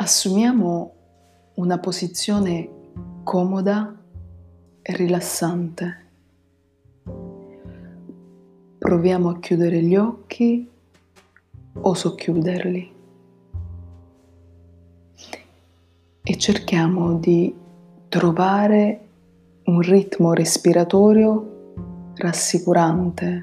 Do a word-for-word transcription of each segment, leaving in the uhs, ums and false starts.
Assumiamo una posizione comoda e rilassante. Proviamo a chiudere gli occhi o socchiuderli e cerchiamo di trovare un ritmo respiratorio rassicurante.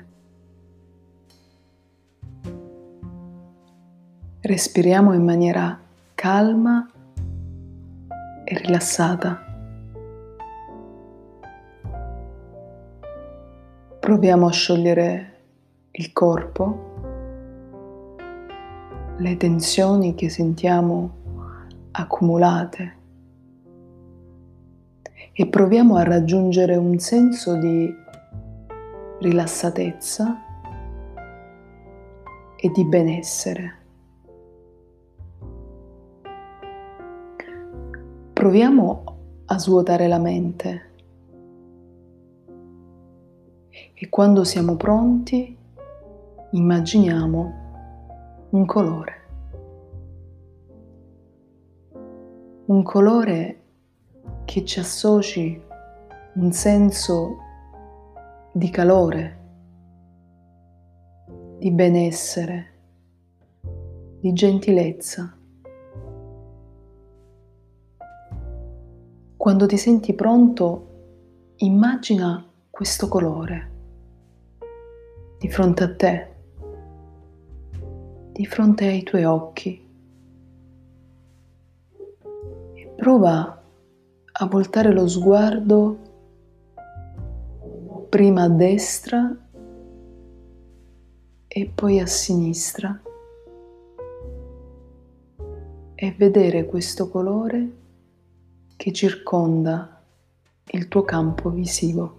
Respiriamo in maniera calma e rilassata. Proviamo a sciogliere il corpo, le tensioni che sentiamo accumulate e proviamo a raggiungere un senso di rilassatezza e di benessere. Proviamo a svuotare la mente e quando siamo pronti immaginiamo un colore. Un colore che ci associ un senso di calore, di benessere, di gentilezza. Quando ti senti pronto, immagina questo colore di fronte a te, di fronte ai tuoi occhi e prova a voltare lo sguardo prima a destra e poi a sinistra e vedere questo colore che circonda il tuo campo visivo.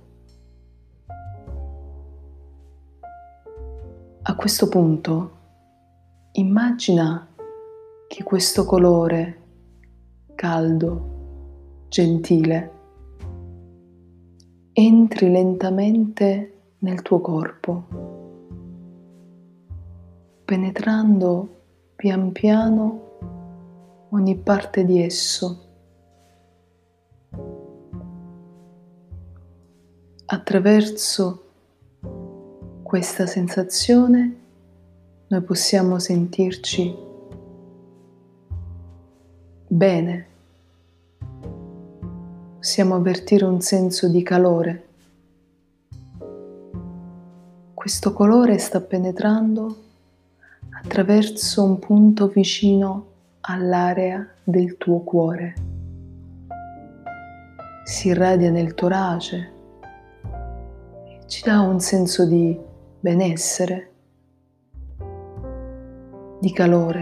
A questo punto immagina che questo colore caldo, gentile, entri lentamente nel tuo corpo, penetrando pian piano ogni parte di esso. Attraverso questa sensazione noi possiamo sentirci bene, possiamo avvertire un senso di calore. Questo colore sta penetrando attraverso un punto vicino all'area del tuo cuore. Si irradia nel torace e ci dà un senso di benessere, di calore.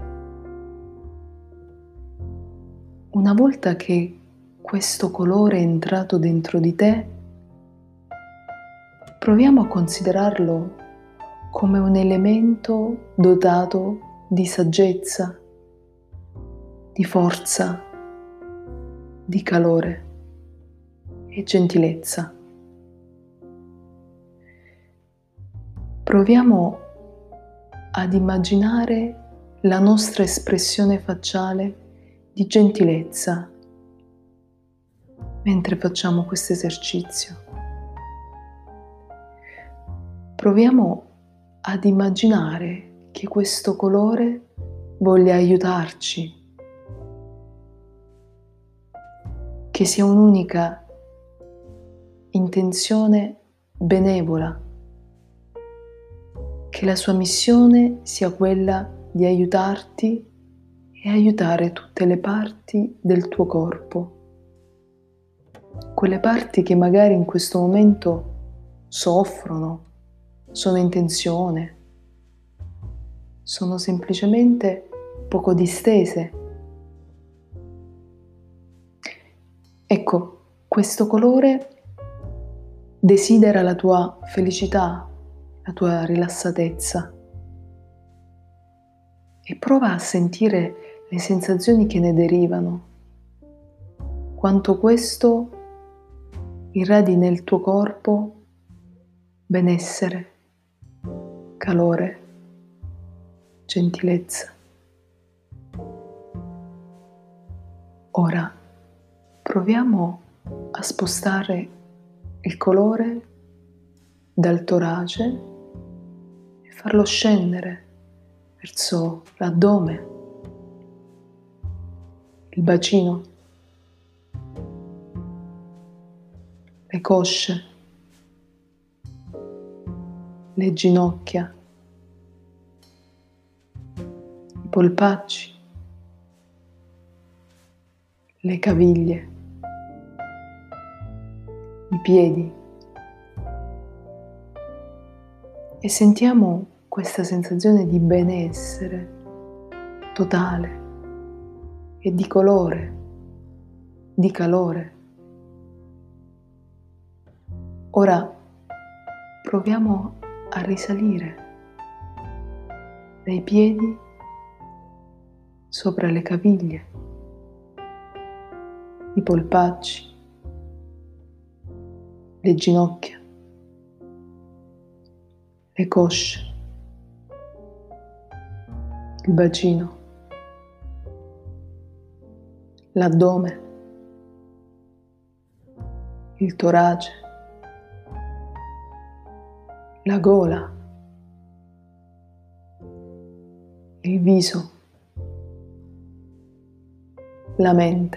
Una volta che questo colore è entrato dentro di te, proviamo a considerarlo come un elemento dotato di saggezza, di forza, di calore e gentilezza. Proviamo ad immaginare la nostra espressione facciale di gentilezza mentre facciamo questo esercizio. Proviamo ad immaginare che questo colore voglia aiutarci, che sia un'unica intenzione benevola, che la sua missione sia quella di aiutarti e aiutare tutte le parti del tuo corpo, quelle parti che magari in questo momento soffrono, sono in tensione, sono semplicemente poco distese. Ecco, questo colore desidera la tua felicità, la tua rilassatezza e prova a sentire le sensazioni che ne derivano, quanto questo irradi nel tuo corpo benessere, calore, gentilezza. Ora proviamo a spostare il colore dal torace e farlo scendere verso l'addome, il bacino, le cosce, le ginocchia, i polpacci, le caviglie, i piedi, e sentiamo questa sensazione di benessere totale e di colore, di calore. Ora proviamo a risalire dai piedi sopra le caviglie, i polpacci, le ginocchia, le cosce, il bacino, l'addome, il torace, la gola, il viso, la mente.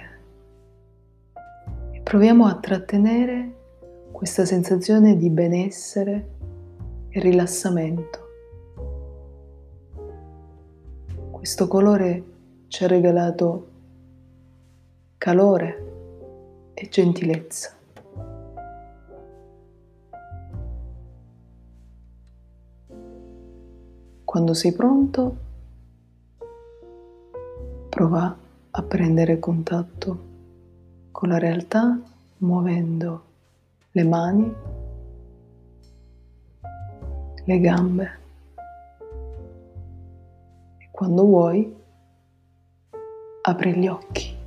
E proviamo a trattenere questa sensazione di benessere e rilassamento. Questo colore ci ha regalato calore e gentilezza. Quando sei pronto, prova a prendere contatto con la realtà muovendo le mani, le gambe, e quando vuoi apri gli occhi.